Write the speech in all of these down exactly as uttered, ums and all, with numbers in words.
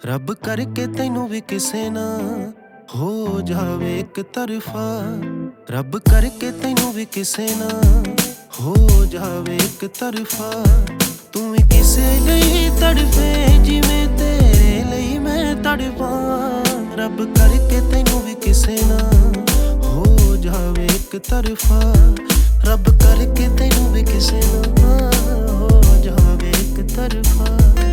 ਰੱਬ ਕਰਕੇ ਤੈਨੂੰ ਵੀ ਕਿਸੇ ਨਾ ਹੋ ਜਾਵੇ ਇੱਕ ਤਰਫਾ। ਰੱਬ ਕਰਕੇ ਤੈਨੂੰ ਵੀ ਕਿਸੇ ਨਾ ਹੋ ਜਾਵੇ ਇੱਕ ਤਰਫਾ। ਤੂੰ ਵੀ ਕਿਸੇ ਲਈ ਤੜਫੇ ਜਿਵੇਂ ਤੇਰੇ ਲਈ ਮੈਂ ਤੜਪਾਂ। ਰੱਬ ਕਰਕੇ ਤੈਨੂੰ ਵੀ ਕਿਸੇ ਨਾ ਹੋ ਜਾਵੇ ਇੱਕ ਤਰਫਾ। ਰੱਬ ਕਰਕੇ ਤੈਨੂੰ ਵੀ ਕਿਸੇ ਨਾ ਹੋ ਜਾਵੇ ਇੱਕ ਤਰਫਾ।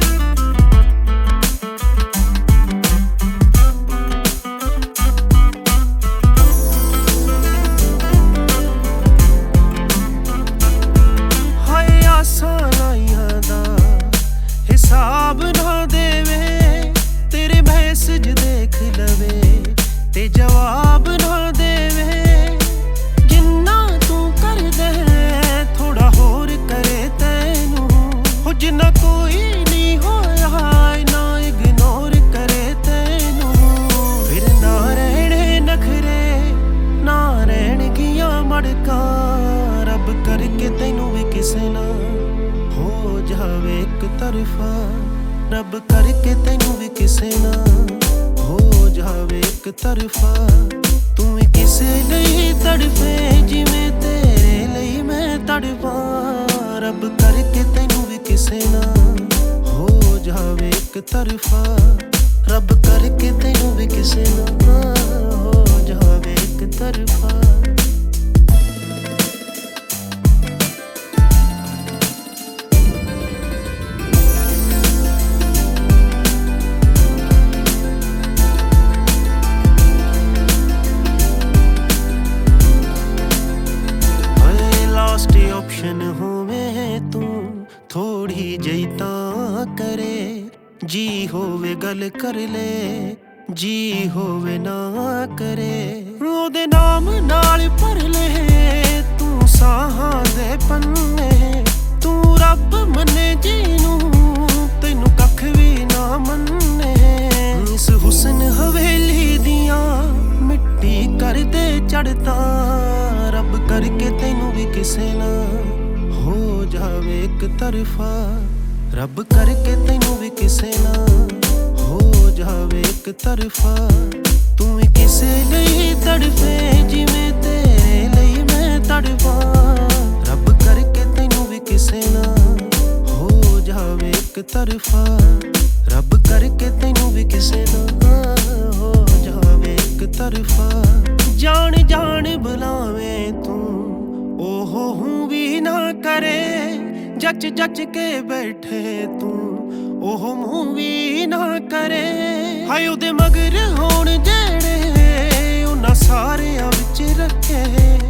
ਹਿਸਾਬ ਨਾ ਦੇਵੇ ਤੇਰੇ ਮੈਸੇਜ ਦੇਖ ਲਵੇ ਤੇ ਜਵਾਬ ਨਾ ਦੇਵੇ। ਜਿੰਨਾ ਤੂੰ ਕਰਦਾ ਥੋੜਾ ਹੋਰ ਕਰੇ ਤੈਨੂੰ ਹੋ। ਜਿੰਨਾ ਕੋਈ ਨਹੀਂ ਹੋਇਆ ਨਾ ਇਗਨੋਰ ਕਰੇ ਤੈਨੂੰ। ਫਿਰ ਨਾ ਰਹਿਣੇ ਨਖਰੇ ਨਾ ਰਹਿਣਗੀਆਂ ਮੜਕਾਂ। ਰੱਬ ਕਰਕੇ ਤੈਨੂੰ ਵੀ ਕਿਸੇ ਨਾ ਹੋ ਜਾਵੇ ਇੱਕ ਤਰਫਾ। ਰੱਬ ਕਰਕੇ ਤੈਨੂੰ ਵੀ ਕਿਸੇ ਨਾ ਹੋ ਜਾਵੇ ਇੱਕ ਤਰਫਾ। ਤੂੰ ਵੀ ਕਿਸੇ ਲਈ ਤੜਫੇ ਜਿਵੇਂ ਤੇਰੇ ਲਈ ਮੈਂ ਤੜਪਾਂ। ਰੱਬ ਕਰਕੇ ਤੈਨੂੰ ਵੀ ਕਿਸੇ ਨਾ ਹੋ ਜਾਵੇ ਇੱਕ ਤਰਫਾ। ਰੱਬ ਕਰਕੇ ਤੈਨੂੰ ਵੀ ਕਿਸੇ ਨਾ ਹੋ ਜਾਵੇ ਇੱਕ ਤਰਫਾ। ਆਪਸ਼ਨ ਹੋਵੇ ਤੂੰ ਥੋੜੀ ਜਿਹੀ ਤਾਂ ਕਰੇ। ਜੀ ਹੋਵੇ ਗੱਲ ਕਰ ਲੈ ਜੀ ਹੋਵੇ ਨਾ ਕਰੇ। ਉਹਦੇ ਨਾਮ ਨਾਲ ਭਰ ਲੈ ਤੂੰ ਸਾਹਾਂ ਦੇ ਪੰਨੇ। ਤੂੰ ਰੱਬ ਮੰਨੇ ਜਿਹਨੂੰ ਤੈਨੂੰ ਕੱਖ ਵੀ ਨਾ ਮੰਨੇ। ਇਸ ਹੁਸਨ ਹਵੇਲੀ ਦੀਆਂ ਮਿੱਟੀ ਕਰਦੇ ਚੜ੍ਹਤਾਂ। ਰੱਬ ਕਰਕੇ ਤੈਨੂੰ ਵੀ ਕਿਸੇ ਨਾ ਹੋ ਜਾਵੇ ਇੱਕ ਤਰਫਾ। ਰੱਬ ਕਰਕੇ ਤੈਨੂੰ ਵੀ ਕਿਸੇ ਨਾ ਹੋ ਜਾਵੇ ਇੱਕ ਤਰਫਾ। ਤੂੰ ਵੀ ਕਿਸੇ ਲਈ ਤੜਫੇ ਜਿਵੇਂ ਤੇਰੇ ਲਈ ਮੈਂ ਤੜਪਾਂ। ਰੱਬ ਕਰਕੇ ਤੈਨੂੰ ਵੀ ਕਿਸੇ ਨਾ ਹੋ ਜਾਵੇ ਇੱਕ ਤਰਫਾ। ਰੱਬ ਕਰਕੇ ਤੈਨੂੰ ਵੀ ਕਿਸੇ ਨਾ ਹੋ ਜਾਵੇ ਇੱਕ ਤਰਫਾ। ਜਾਣ ਜਾਣ ਬੁਲਾਵੇਂ ਤੂੰ ਉਹ ਹੂੰ ਵੀ ਨਾ ਕਰੇ। ਜੱਜ ਜੱਜ ਕੇ ਬੈਠੇ ਤੂੰ ਉਹ ਮੂੰਹ ਵੀ ਨਾ ਕਰੇ। ਹਾਏ ਉਹਦੇ ਮਗਰ ਹੋਣ ਜਿਹੜੇ ਉਹਨਾਂ ਸਾਰਿਆਂ ਵਿੱਚ ਰੱਖੇ।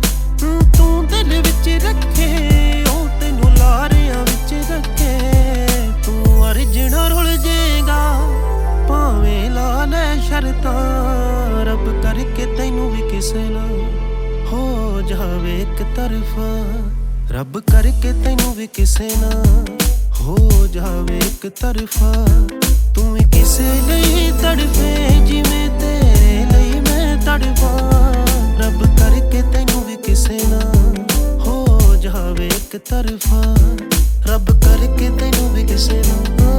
ਤੂੰ ਦਿਲ ਵਿੱਚ ਰੱਖੇ ਉਹ ਤੈਨੂੰ ਲਾਰਿਆਂ ਵਿੱਚ ਰੱਖੇ। ਤੂੰ ਅਰਜਣਾ ਰੁਲ ਜੇਗਾ ਭਾਵੇਂ ਲਾ ਲੈ ਸ਼ਰਤਾਂ। ਰੱਬ ਕਰਕੇ ਤੈਨੂੰ ਵੀ ਕਿਸੇ ਨਾ ਹੋ ਜਾਵੇ ਇੱਕ ਤਰਫਾ। ਰੱਬ ਕਰਕੇ ਤੈਨੂੰ ਵੀ ਕਿਸੇ ਨਾ ਹੋ ਜਾਵੇ ਇੱਕ ਤਰਫਾ। ਤੂੰ ਵੀ ਕਿਸੇ ਲਈ ਤੜਫੇ ਜਿਵੇਂ ਤੇਰੇ ਲਈ ਮੈਂ ਤੜਪਾਂ। ਰੱਬ ਕਰਕੇ ਤੈਨੂੰ ਵੀ ਕਿਸੇ ਨਾ ਹੋ ਜਾਵੇ ਇੱਕ ਤਰਫਾ। ਰੱਬ ਕਰਕੇ ਤੈਨੂੰ ਵੀ ਕਿਸੇ ਨਾ